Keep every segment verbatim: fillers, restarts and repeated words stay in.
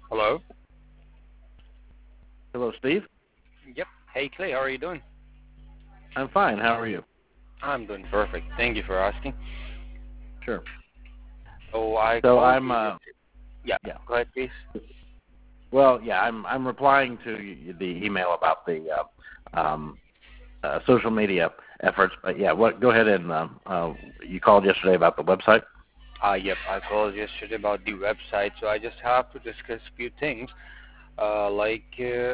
Hello? Hello, Steve. Yep. Hey, Clay, how are you doing? I'm fine. How are you? I'm doing perfect. Thank you for asking. Sure. Oh, I So called I'm. you. Uh, Yeah. yeah. Go ahead, please. Well, yeah. I'm. I'm replying to y- the email about the uh, um, uh, social media efforts. But yeah, what? Go ahead and uh, uh, you called yesterday about the website. Uh, yep. I called yesterday about the website, so I just have to discuss a few things. Uh, like, uh,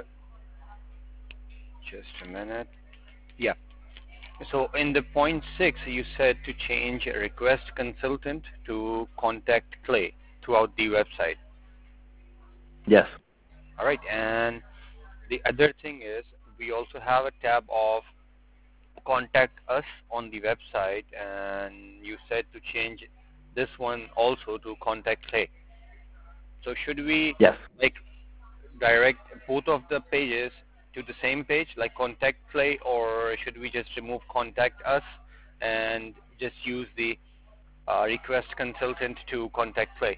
just a minute. Yeah. So in the point six, you said to change request consultant to contact Clay throughout the website. Yes. All right. And the other thing is we also have a tab of contact us on the website, and you said to change this one also to contact Clay. So should we Yes. like direct both of the pages to the same page, like contact Clay, or should we just remove contact us and just use the uh, request consultant to contact Clay?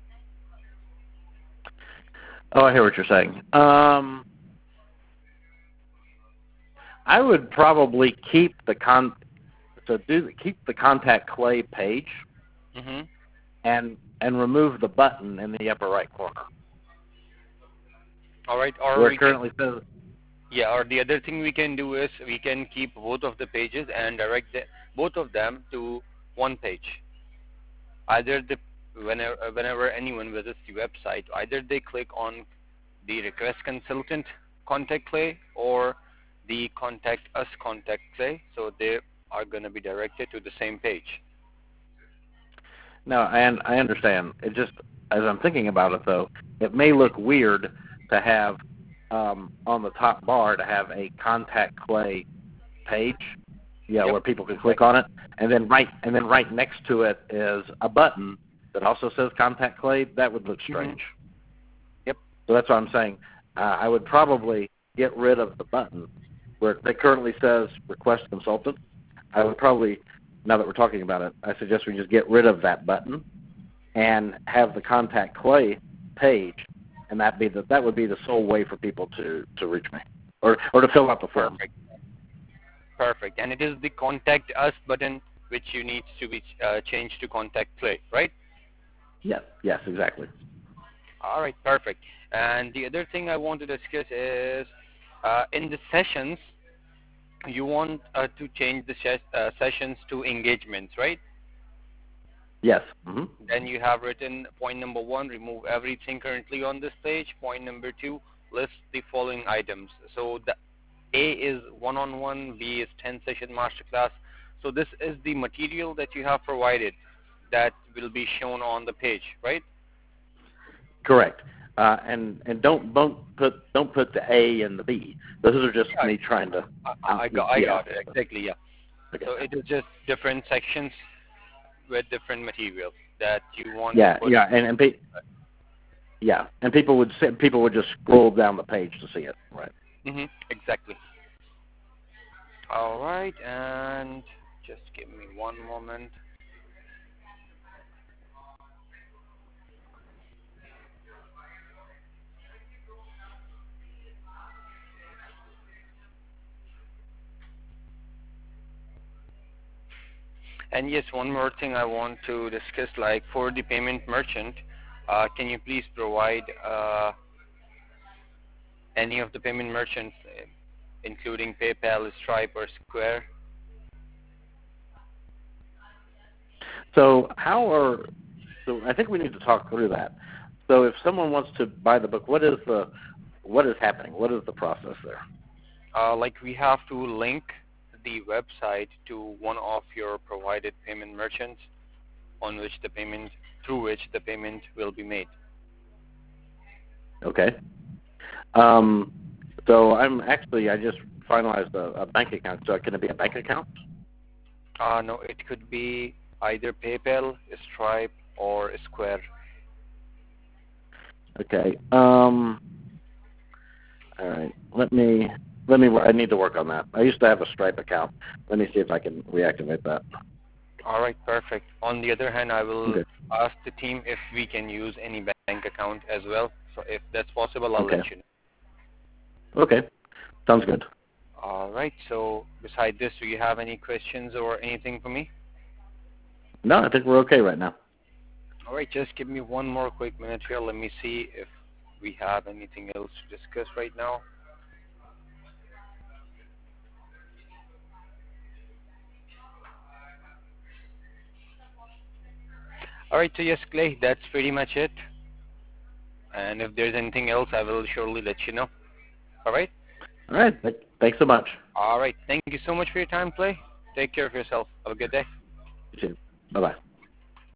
Oh, I hear what you're saying. Um, I would probably keep the con. So do keep the contact Clay page Mm-hmm. and and remove the button in the upper right corner All right, or where we it can, currently says. yeah, or the other thing we can do is we can keep both of the pages and direct the, both of them to one page. Either the whenever whenever anyone visits the website, either they click on the request consultant contact Clay or the contact us contact Clay, so they are going to be directed to the same page. No, and I understand. It just, as I'm thinking about it, though, it may look weird to have um, on the top bar to have a contact Clay page, yeah, Yep. where people can click on it, and then right and then right next to it is a button that also says contact Clay. That would look strange. Mm-hmm. Yep. So that's what I'm saying. Uh, I would probably get rid of the button where it currently says request consultant. I would probably, now that we're talking about it, I suggest we just get rid of that button and have the contact Clay page, and that be the, that would be the sole way for people to, to reach me or or to fill out the form. Perfect. Perfect. And it is the contact us button which you need to be uh, changed to contact Clay, right? Yes, yes, exactly. All right, perfect. And the other thing I want to discuss is uh, in the sessions, you want uh, to change the ses- uh, sessions to engagements, right? Yes. Mm-hmm. Then you have written point number one, remove everything currently on this page. Point number two, list the following items. So the A is one-on-one, B is ten session masterclass. So this is the material that you have provided that will be shown on the page, right? Correct. Uh, and and don't don't put don't put the A and the B. Those are just Yeah, me trying to. I, Uh, I got, I yeah. got it exactly. Yeah. Okay. So it is just different sections with different material that you want to Yeah, put. yeah, and and pe- yeah, and people would say, people would just scroll down the page to see it. Right. Mm-hmm, exactly. All right, and just give me one moment. And yes, one more thing I want to discuss, like for the payment merchant, uh, can you please provide uh, any of the payment merchants, uh, including PayPal, Stripe, or Square? So how are so I think we need to talk through that. So if someone wants to buy the book, what is the what is happening? What is the process there? Uh, like we have to link the website to one of your provided payment merchants on which the payment, through which the payment will be made. Okay. Um, so I'm actually I just finalized a, a bank account. So can it be a bank account? Uh, no, it could be either PayPal, Stripe, or Square. Okay. Um, all right. Let me let me. I need to work on that. I used to have a Stripe account. Let me see if I can reactivate that. All right, perfect. On the other hand, I will Okay. ask the team if we can use any bank account as well, So if that's possible, I'll Okay. let you know. Okay. Sounds good. All right. So beside this, do you have any questions or anything for me? No, I think we're okay right now. All right. Just give me one more quick minute here. Let me see if we have anything else to discuss right now. All right. So yes, Clay, that's pretty much it. And if there's anything else, I will surely let you know. All right? All right. Th- thanks so much. All right. Thank you so much for your time, Clay. Take care of yourself. Have a good day. You too. Bye-bye.